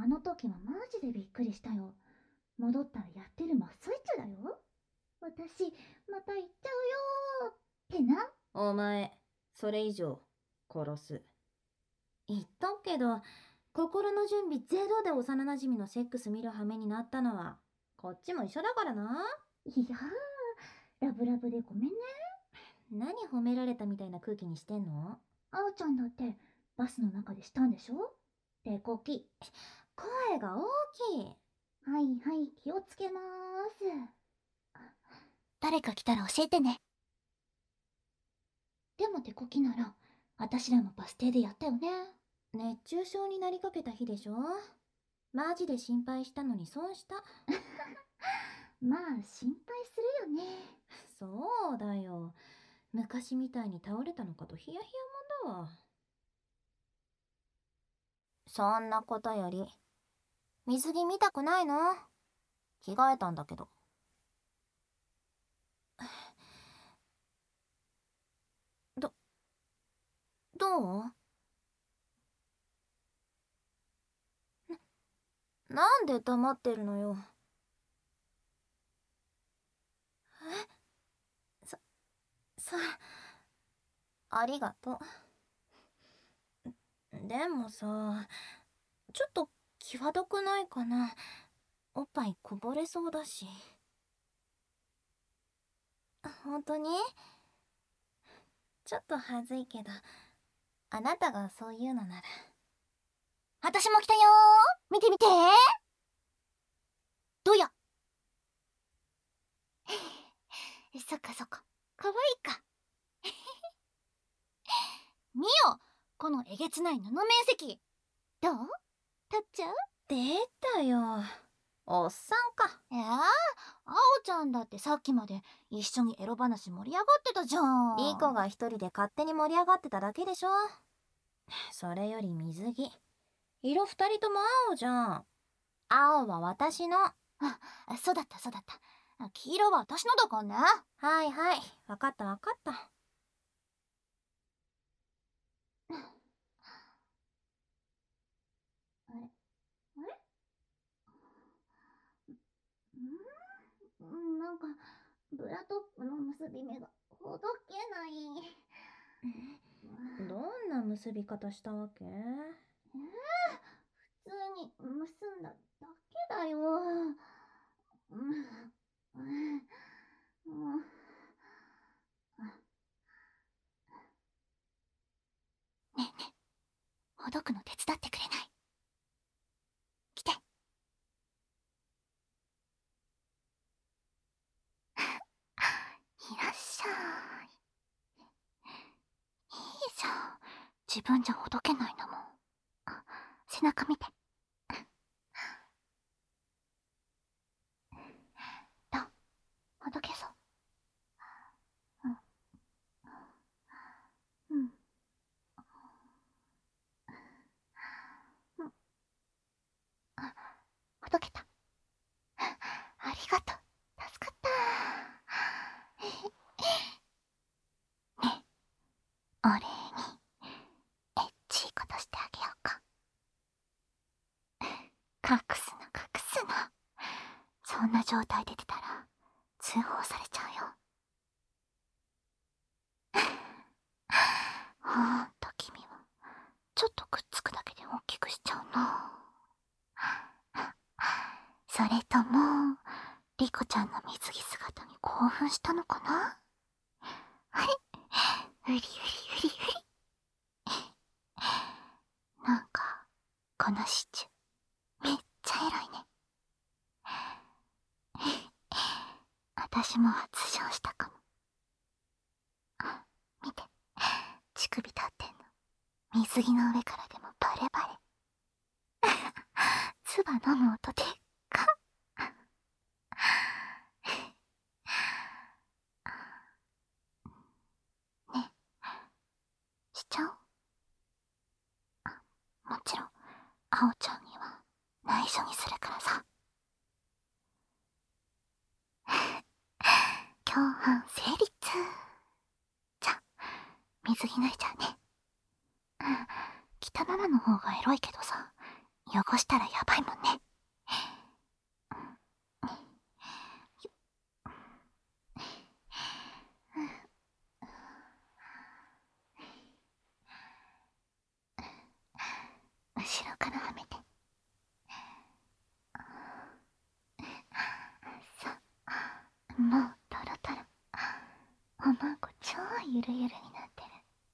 あの時はマジでびっくりしたよ。戻ったらやってる真っ最中だよ。私、また行っちゃうよーってな。 お前、それ以上、殺す。言っとくけど、心の準備ゼロで幼馴染のセックス見る羽目になったのは、こっちも一緒だからな。 いやー、ラブラブでごめんね。 何褒められたみたいな空気にしてんの？ あおちゃんだってバスの中でしたんでしょ？手こき。 声が大きい。 はいはい、気をつけまーす。 誰か来たら教えてね。 でも手こきなら、あたしらもバス停でやったよね。 熱中症になりかけた日でしょ？マジで心配したのに損した。 まあ、心配するよね。 そうだよ。昔みたいに倒れたのかとヒヤヒヤもんだわ。そんなことより、水着見たくないの？着替えたんだけど。どう？なんで黙ってるのよ。さ、ありがとう。でもさ、ちょっと際どくないかな。おっぱいこぼれそうだし。本当に？ちょっとはずいけど、あなたがそう言うのなら。 私も来たよー。見て見て。どや。そっかそっか。かわいいか。見よ、このえげつない布面積。どう？立っちゃう？ 出たよ。おっさんか。 あおちゃんだってさっきまで一緒にエロ話盛り上がってたじゃん。 リコが一人で勝手に盛り上がってただけでしょ。それより水着。色二人とも青じゃん。青は私の。 そうだったそうだった。黄色は私のだからね。 はいはい。わかったわかった。 あれなんか、ブラトップの結び目がほどけない。 どんな結び方したわけ？ 普通に結んだだけだよ。 ねえねえ、ほどくの手伝ってくれない？来て。いらっしゃい。いいじゃん。自分じゃほどけないんだもん。背中見て。どう？ほどけそう？うん。ほどけた。ありがとう。助かった。ねえ、お礼にエッチいことしてあげようか。隠すな隠すな。そんな状態で出たら通報されちゃうよ。ほんと君はちょっとくっつくだけで大きくしちゃうな。それともリコちゃんの水着姿に興奮したのかな？はい、うりうりうりうり。なんかこのシチュめっちゃエロいね。私も発症したかも。見て、乳首立ってんの。水着の上からでもバレバレ。唾飲む音でっか。ねえ、しちゃおう？もちろんあおちゃんには内緒にするからさ。共犯成立。じゃ、水着脱いじゃうね。着たままの方がエロいけどさ、 汚したらやばいもんね。後ろからはめて。そう、もうトロトロ。おまんこ超ゆるゆるになってる。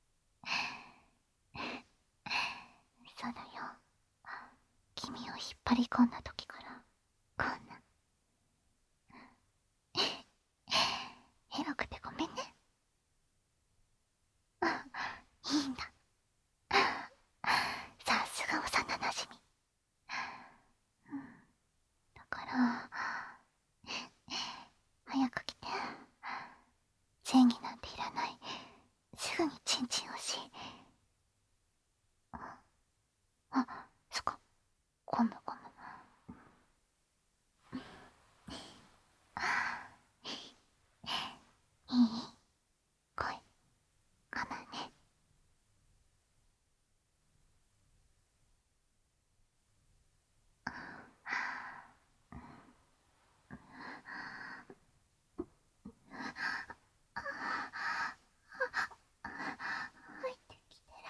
そうだよ。君を引っ張り込んだ時からこんなエロくてごめんね。いいんだ。さすが幼なじみ。だから早く来て。正義なんていらない。すぐにチンチンをし。あ、そっか。ゴムゴム。いい？来い。我慢ね。入ってきて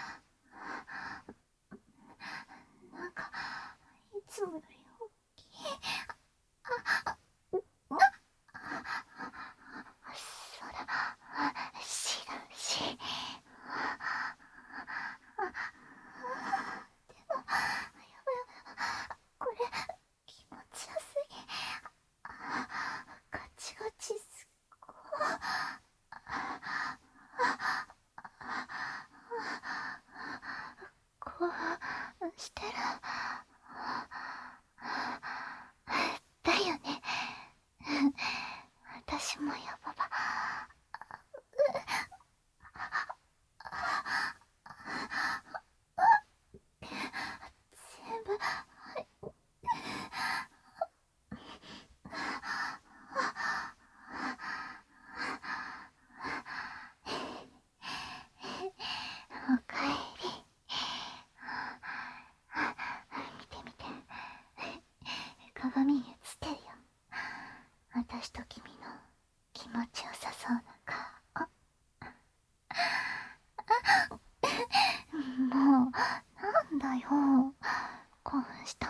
る。なんかいつもより大きい。そうだ、知らんし。でもやばいやばい、これ気持ちよすぎ。ガチガチすっごい。興奮してる。だよね。私もやばば。全部おかえり。見て見て。鏡に映ってるよ。私と君の気持ちよさそうな顔。もうなんだよ。興奮した？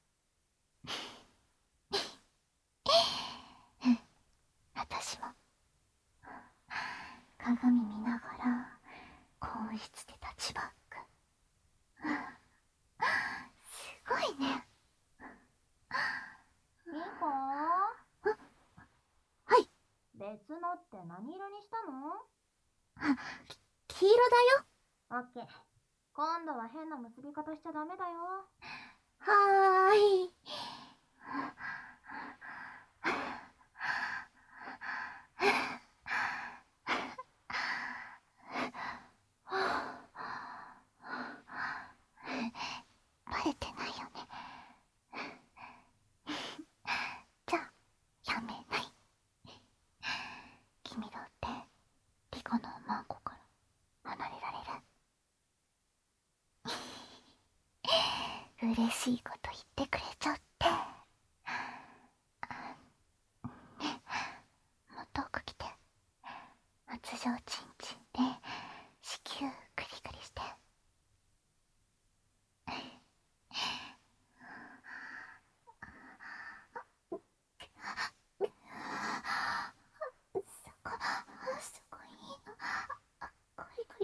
私も鏡見ながら更衣室でタッチバック。すごいね。 リコ？ はい。 別のって何色にしたの？ 黄色だよ。 オッケー。今度は変な結び方しちゃダメだよ。 はーい。バレてないよね。じゃあやめない。君だってリコのおまんこから離れられる。嬉しいこと言ってくれちゃって。ね、もっと奥来て。発情チンチンで子宮クリクリして。すごいいいの。クリクリって。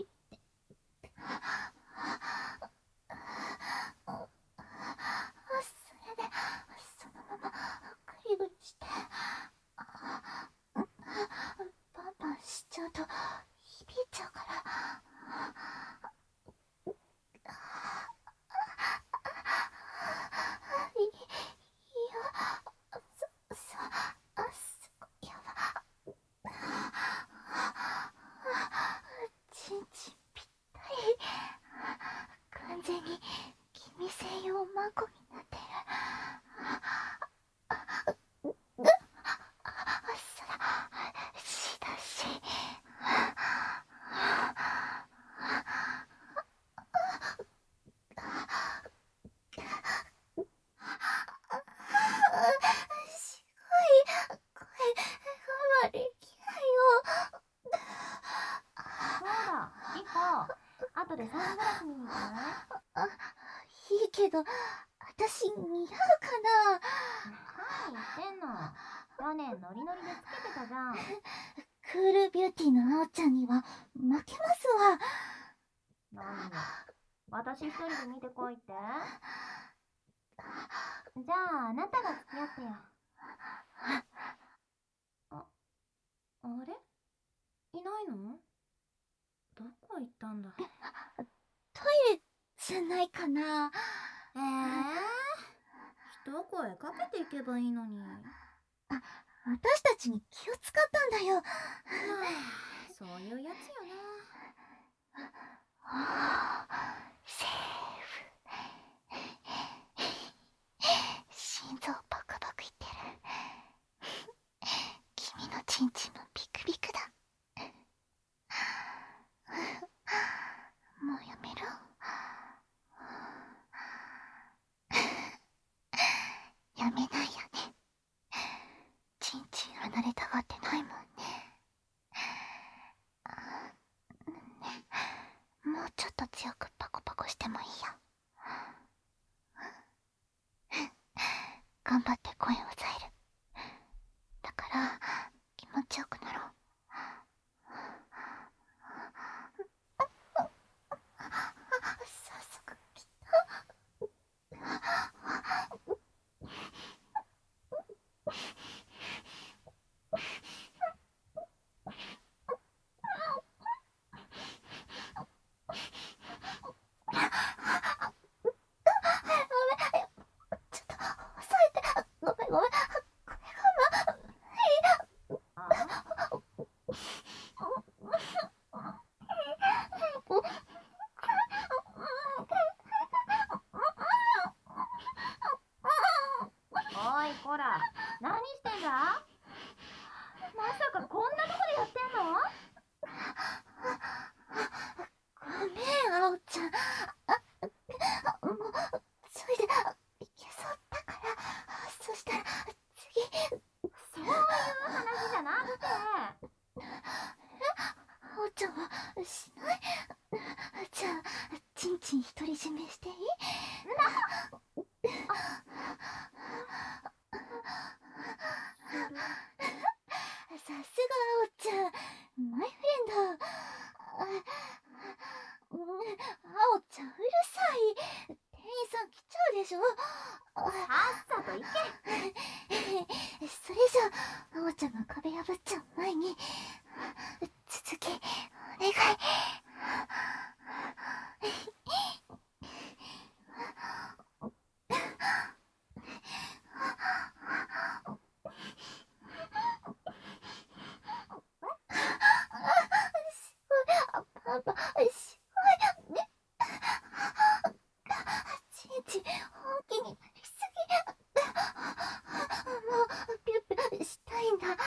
それでそのままクリクリして。バンバンしちゃうと響いちゃうから。いや、すごいやば。ちんちんぴったり。完全に君専用マンコになってる。そらしだし。 けど、私似合うかな。 何言ってんの。去年ノリノリでつけてたじゃん。 クールビューティーのあおちゃんには負けますわ。 何よ、私一人で見てこいって。じゃああなたが付き合ってよ。あれ、いないの？どこ行ったんだ。 トイレじゃないかな。 一声かけていけばいいのに。 私たちに気を使ったんだよ。 そういうやつよセーフ。心臓バクバクいってる。君のチンチンもビクビクだ。もうやめろ。やめないよね。チンチン離れたがってないもんね。もうちょっと強くパコパコしてもいいよ。頑張って声を抑える。だから気持ちよくなろう。早速来ちょっと抑えて。ごめんごめん。 おいこら、何してんだ。まさかこんなとこでやってんの？ ごめん、あおちゃん。もう、それで、いけそうだから、そしたら、次。 そういう話じゃなくて。 あおちゃんは、しない？じゃあ、ちんちん独り占めしていい？さすがあおちゃん、マイフレンド。あおちゃんうるさい。店員さん来ちゃうでしょ。 さっさと行け。 それじゃあ、あおちゃんが壁破っちゃう前に、続きお願い。パパ、しごいね。ちんちん本気になりすぎ。もうピュッピュしたいんだ。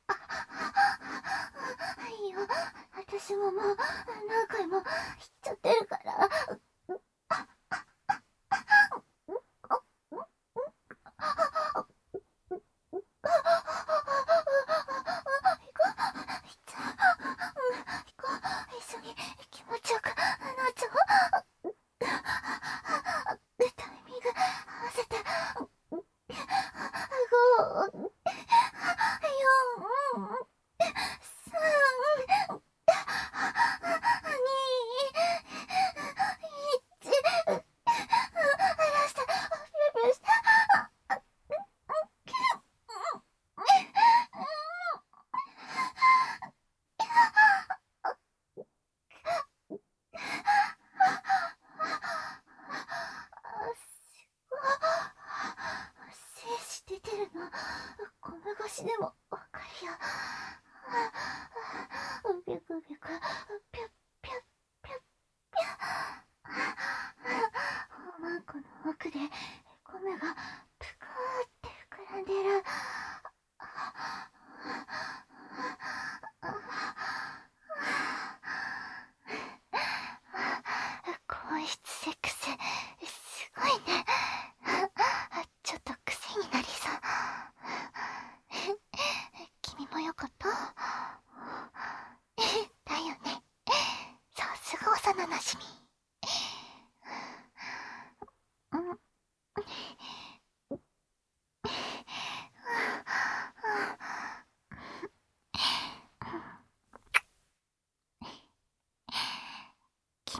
いいよ、私ももう何回も言っちゃってるから。一緒に気持ちよくなっちゃおう。タイミング合わせて。5、4、3、2、1。離して、ピューピューして。精子出てるの、ゴム越しでもわかるよ。ビュクビュク、ピュッピュッピュッピュッピュッ。おまんこの奥でゴムがぷかーって膨らんでる。更衣室セックス、すごいね。ちょっと癖になりそう。君もよかった？だよね。さすが幼なじみ。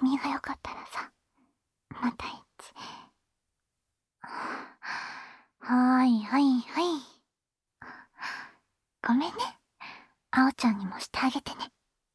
味がよかったらさ、またエッチ。はいはいはい。ごめんね。あおちゃんにもしてあげてね。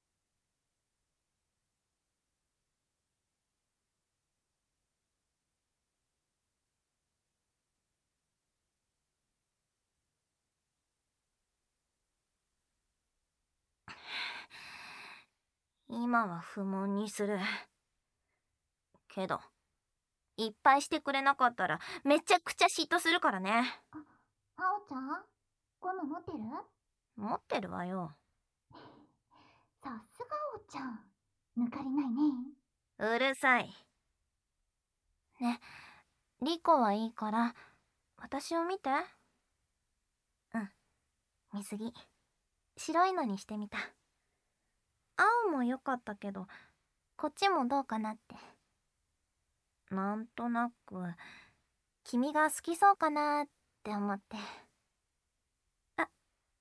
今は不問にする。けど、いっぱいしてくれなかったらめちゃくちゃ嫉妬するからね。 あおちゃん、ゴム持ってる？ 持ってるわよ。 さすがあおちゃん。抜かりないね。 うるさい。ね、リコはいいから私を見て。うん、水着白いのにしてみた。青も良かったけどこっちもどうかなって。なんとなく君が好きそうかなって思って。あ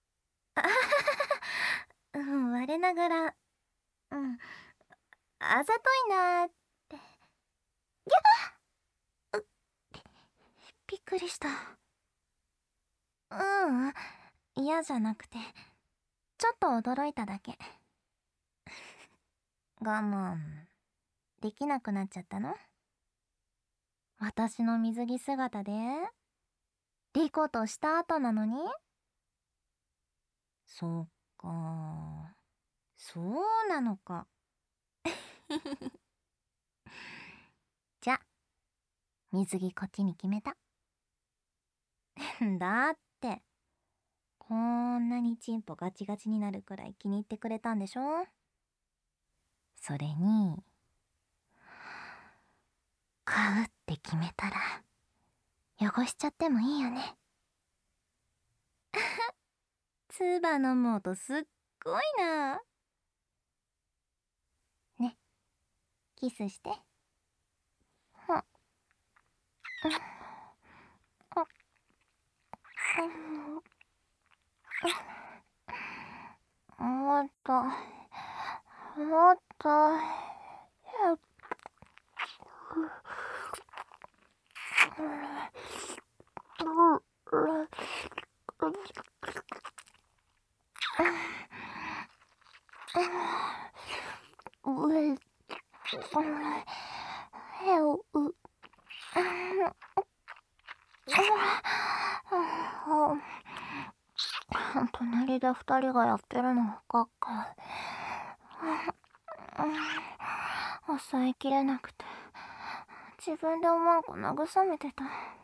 うん、我ながら、うん、あざといなーって。ギャー、びっくりした。うん、嫌じゃなくてちょっと驚いただけ。我慢できなくなっちゃったの？私の水着姿でリコとした後なのに？そっか、そうなのか。じゃ、水着こっちに決めた。だってこんなにチンポガチガチになるくらい気に入ってくれたんでしょ。それに買うって決めたら汚しちゃってもいいよね。唾飲む音すっごいな。ね、キスして。ほっ、もっともっと。隣で二人がやってるのばっか。抑えきれなくて自分でおまんこ慰めてた。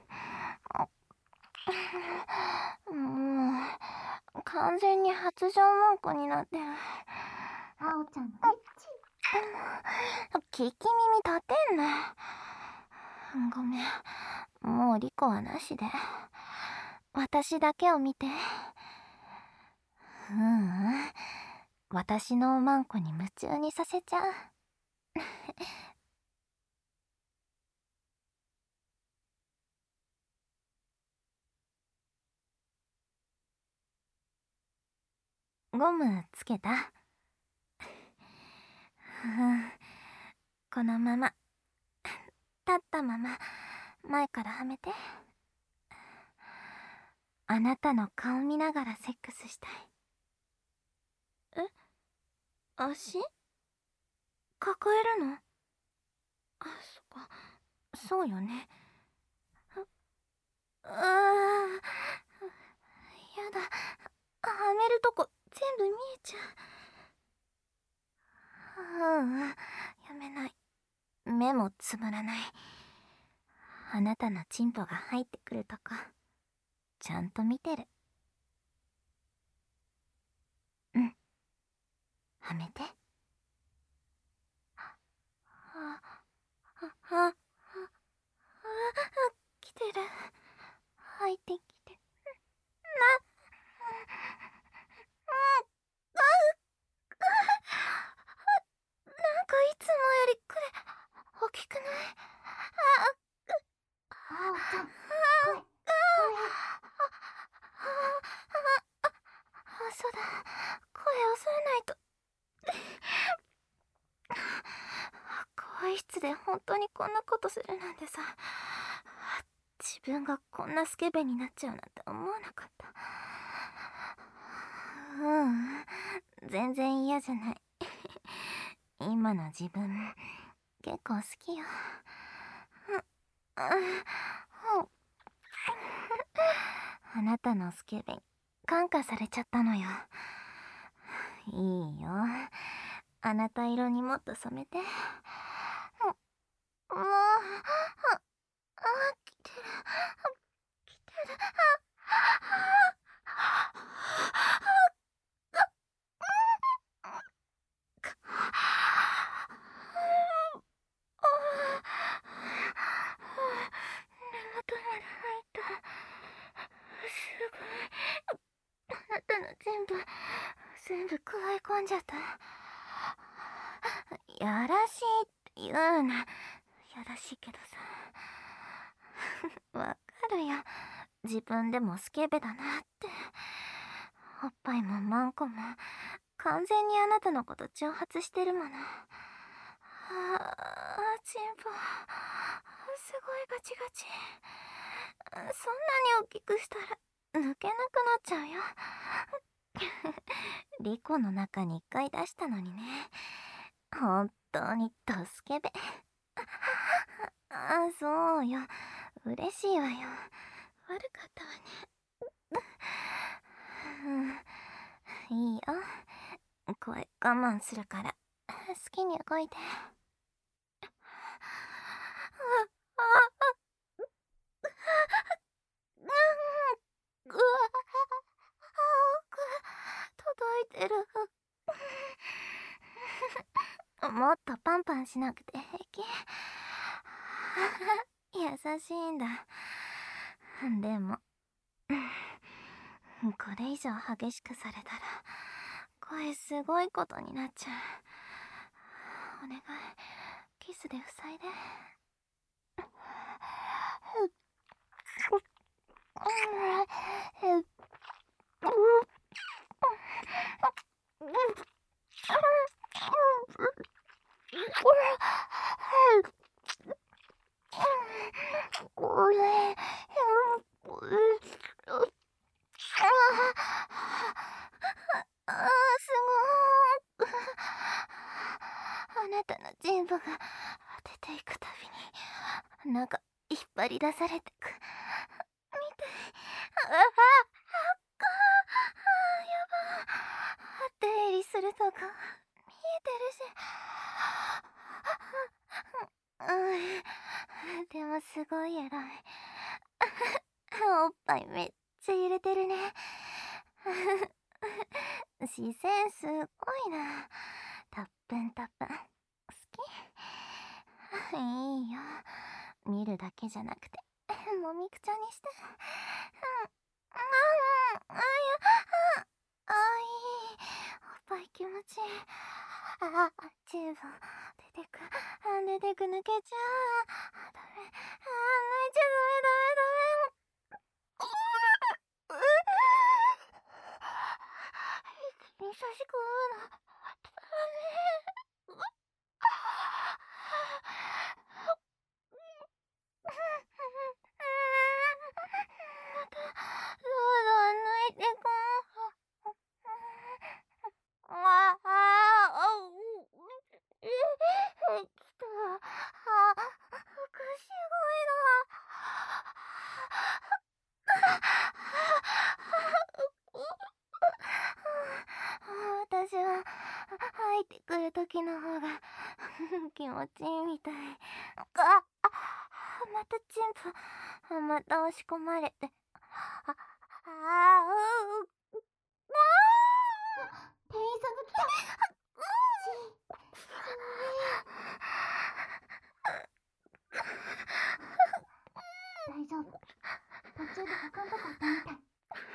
もう完全に発情まんこになってる。 あおちゃんのエッチ。 聞き耳立てんな。ごめん、もうリコはなしで私だけを見て。私のおまんこに夢中にさせちゃう。ゴムつけた？このまま立ったまま前からはめて。あなたの顔見ながらセックスしたい。足抱えるの？あ、そっか、そうよね。やだ、はめるとこ全部見えちゃう。やめない。目もつぶらない。あなたのチンポが入ってくるとこちゃんと見てる。うん、はめて。来てる。入ってきて。なんかいつもよりこれ大きくない？ あおちゃん、声。 そうだ、声抑えないと。怖で本当にこんなことするなんてさ、自分がこんなスケベになっちゃうなんて思わなかった。全然嫌じゃない。今の自分結構好きよ。あなたのスケベに感化されちゃったのよ。いいよ、あなた色にもっと染めて。もう来てる来てる。あなたの全部加え込んじゃった。やらしいって言うな。やらしいけどさ。わかるよ。自分でもスケベだなって。おっぱいもマンコも完全にあなたのこと挑発してるもの。チンポすごいガチガチ。そんなに大きくしたら抜けなくなっちゃうよ。リコの中に一回出したのにね。本当にドスケベ。そうよ。嬉しいわよ。悪かったわね。いいよ。声我慢するから好きに動いて。うわ、届いてる。もっとパンパンしなくて平気。優しいんだ。でもこれ以上激しくされたら声すごいことになっちゃう。お願い、キスで塞いで。すごー。あなたの全部が出ていくたびになんか引っ張り出されてく。見て。やば。出入りするとこ見えてるし。でもすごいエロい。おっぱいめっちゃ揺れてるね。視線すごいな。たっぷんたっぷん。好き？いいよ。見るだけじゃなくて、もみくちゃにして。いい。おっぱい気持ちいい。チューブ出てく。抜けちゃう。ダメ。抜いちゃダメ。指差し込むの。ダメ。また、どんどん抜いてこう。来た。服すごいな。私は入ってくる時の方が気持ちいいみたい。またチンポ、また押し込まれて。 店員さんが来た。大丈夫。途中で他のとこ行ったみたい。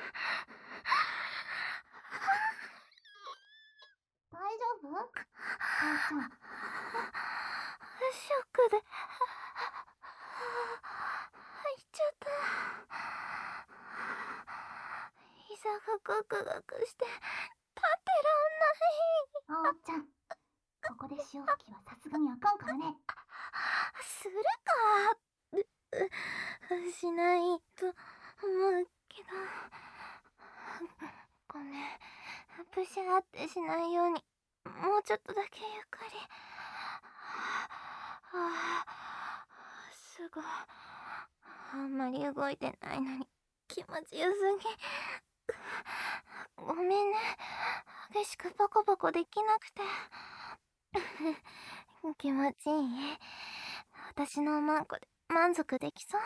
大丈夫？あーちゃん。 ショックで入っちゃった。膝がガクガクして立ってらんない。 あーちゃん、ここで潮吹きはさすがにあかんからね。 しないと思うけど、ごめん、プシャーってしないようにもうちょっとだけゆっくり。すごい、あんまり動いてないのに気持ちよすぎ。ごめんね、激しくポコポコできなくて。気持ちいい？私のマンコで満足できそう？わ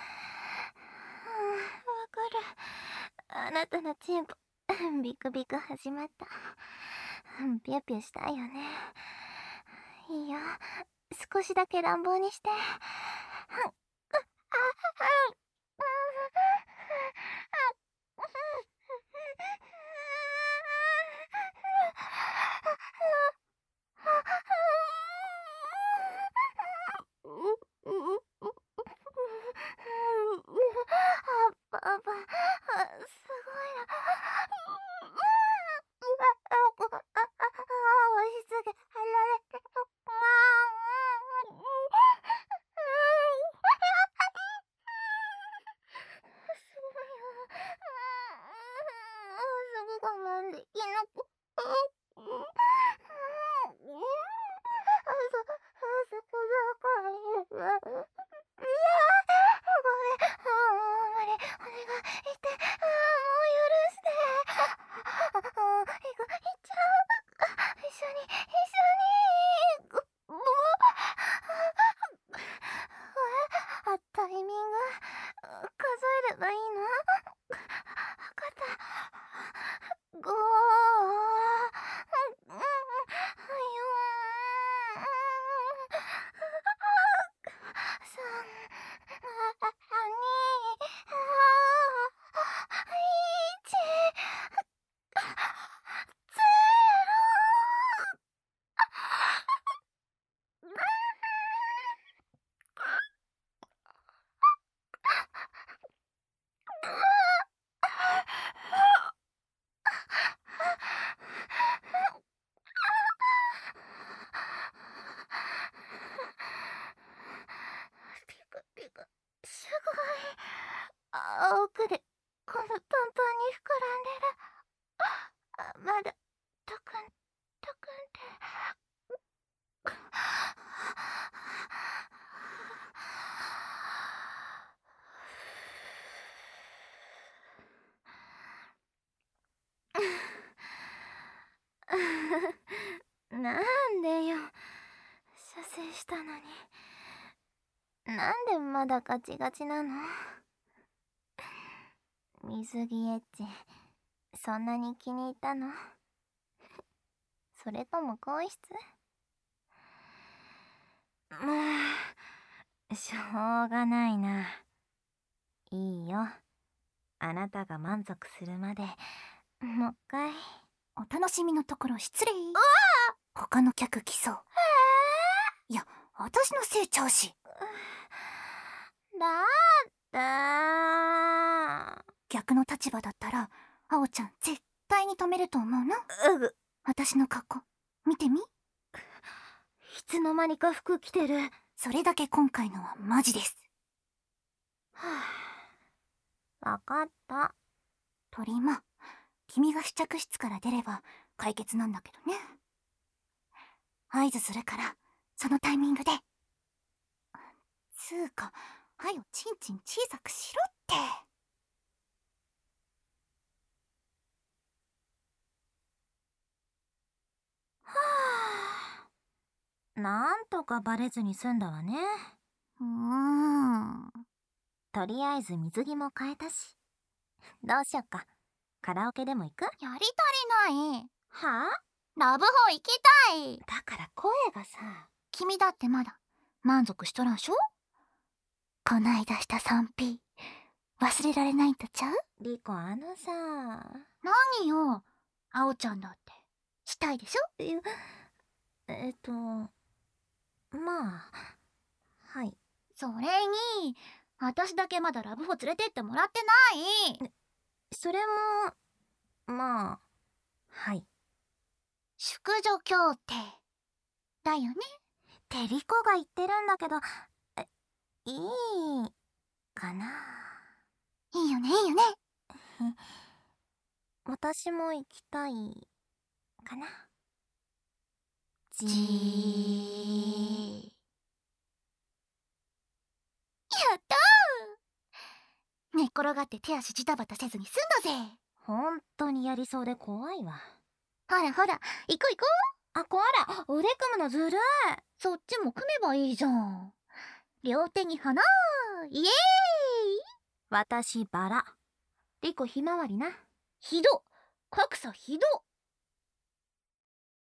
かる。あなたのチンポビクビク始まった。ピュピュしたいよね。いいよ、少しだけ乱暴にして。パパ、すごいな。押しつけられて。すごいよ。すぐ我慢できなく。そこどこにいる？ごめん、無理、お願い、言って、もう許して。行っちゃう。一緒に、タイミング、数えればいいの？わかった。5、すごい。奥でこのパンパンに膨らんでる。まだトクントクンって。なんでよ、射精したのになんでまだガチガチなの？水着エッチ、そんなに気に入ったの？それとも更衣室？もうしょうがないな。いいよ、あなたが満足するまでもう一回。 お楽しみのところ失礼。他の客来そう。いや、私のせいちゃうし。逆の立場だったら、あおちゃん絶対に止めると思うの。私の格好、見てみ。 いつの間にか服着てる。 それだけ今回のはマジです。 わかった。 鳥間、君が試着室から出れば解決なんだけどね。合図するから、そのタイミングで。つーか、はよちんちん小さくしろって。 なんとかバレずに済んだわね。とりあえず水着も変えたし。どうしよっか。カラオケでも行く？ やり足りない。 はあ？ ラブホ行きたい。 だから声がさ。 君だってまだ満足しとらんしょ？こないだした 3P 忘れられないんとちゃう？ リコ、さ。 何よ、あおちゃんだってしたいでしょ？ まあ、はい。 それに私だけまだラブホ連れてってもらってない。 それもまあ、はい。 淑女協定だよね。 ってリコが言ってるんだけど、 いいかな。 いいよね、いいよね。 私も行きたいかな。じやったー。寝っ転がって手足ジタバタせずに済んだぜ。 本当にやりそうで怖いわ。 ほらほら、行こう行こう。 あ、こら、腕組むのずるい。 そっちも組めばいいじゃん。両手に花イエーイ。 私バラ、リコひまわりな。 ひど、格差ひど。